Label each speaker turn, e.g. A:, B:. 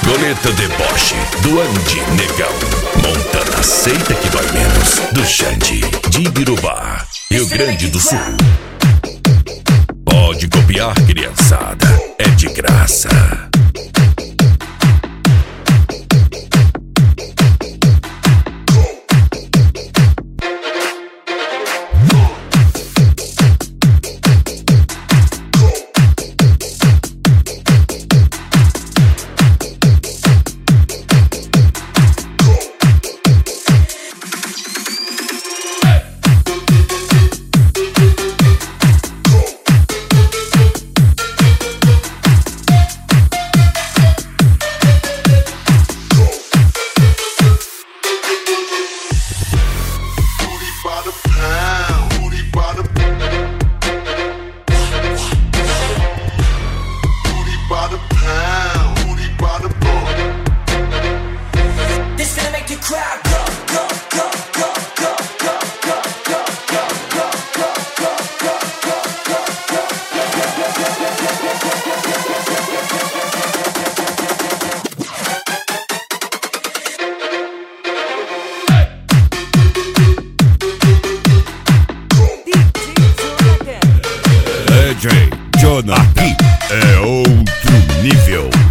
A: Goleta Deboche, do Andy Negão. Montana Aceita que dói menos, do Xande, de Ibirubá, Rio Grande do Sul. Pode copiar, criançada, é de graça. DJ Jonah, aqui é outro nível.